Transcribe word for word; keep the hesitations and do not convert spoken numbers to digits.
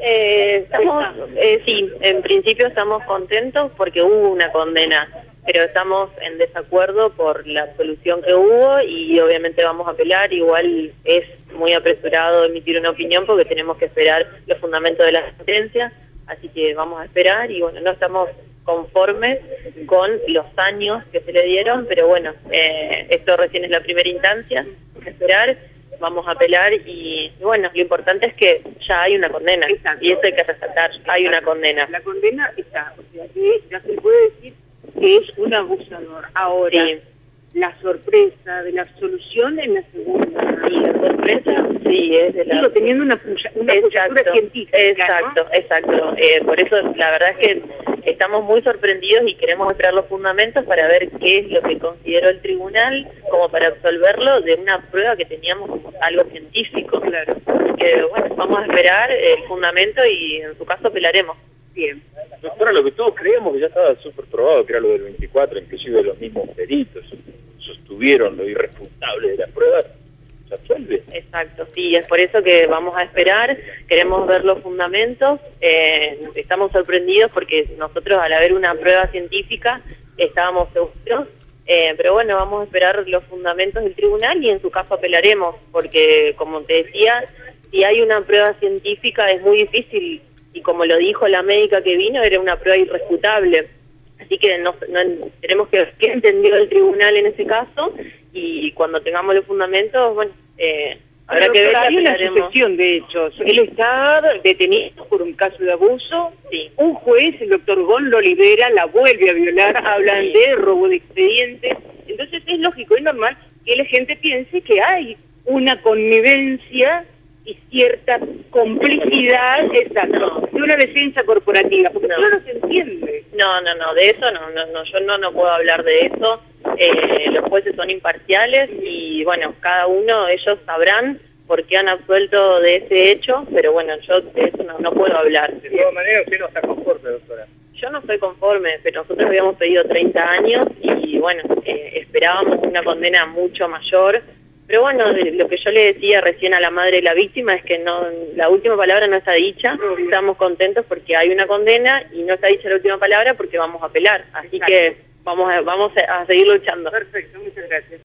Eh, estamos, eh, sí, en principio estamos contentos porque hubo una condena, pero estamos en desacuerdo por la absolución que hubo y obviamente vamos a apelar. Igual es muy apresurado emitir una opinión porque tenemos que esperar los fundamentos de la sentencia, así que vamos a esperar y bueno, no estamos conformes con los años que se le dieron, pero bueno, eh, esto recién es la primera instancia, vamos a esperar, vamos a apelar y, y bueno, lo importante es que ya hay una condena. Exacto. Y eso hay que resaltar, hay una condena. La condena está, o sea que ya se puede decir que es un abusador. Ahora, sí. La sorpresa de la absolución en la segunda. Y la sorpresa, sí, es de la... Digo, teniendo una, una postura científica. Exacto, ¿no? Exacto. Eh, por eso la verdad es que estamos muy sorprendidos y queremos esperar los fundamentos para ver qué es lo que consideró el tribunal como para absolverlo de una prueba que teníamos como algo científico. Claro. Así que bueno, vamos a esperar el fundamento y en su caso apelaremos. Bien. Doctora, lo que todos creíamos que ya estaba súper probado, que era lo del veinticuatro, inclusive los mismos peritos sostuvieron lo irrefutable de las pruebas, ¿se absuelve? Exacto, sí, es por eso que vamos a esperar, queremos ver los fundamentos, eh, estamos sorprendidos porque nosotros al haber una prueba científica estábamos seguros, eh, pero bueno, vamos a esperar los fundamentos del tribunal y en su caso apelaremos, porque como te decía, si hay una prueba científica es muy difícil, y como lo dijo la médica que vino, era una prueba irrefutable. Así que no, no, tenemos que ver qué entendió el tribunal en ese caso, y cuando tengamos los fundamentos, bueno, eh, habrá que ver. Hay una sucesión de hechos. Él está detenido por un caso de abuso. Sí. Un juez, el doctor Gon, lo libera, la vuelve a violar, hablan sí. de robo de expedientes. Entonces es lógico y normal que la gente piense que hay una connivencia y cierta complicidad, exacto, no. de una defensa corporativa, porque no, no se entiende. No, no, no, de eso no, no, no yo no, no puedo hablar de eso. Eh, los jueces son imparciales y bueno, cada uno, ellos sabrán por qué han absuelto de ese hecho, pero bueno, yo de eso no, no puedo hablar. De todas maneras, usted no está conforme, doctora. Yo no estoy conforme, pero nosotros habíamos pedido treinta años y bueno, eh, esperábamos una condena mucho mayor. Pero bueno, lo que yo le decía recién a la madre de la víctima es que no, la última palabra no está dicha. Estamos contentos porque hay una condena y no está dicha la última palabra porque vamos a apelar. Así Exacto. que vamos a, vamos a seguir luchando. Perfecto, muchas gracias.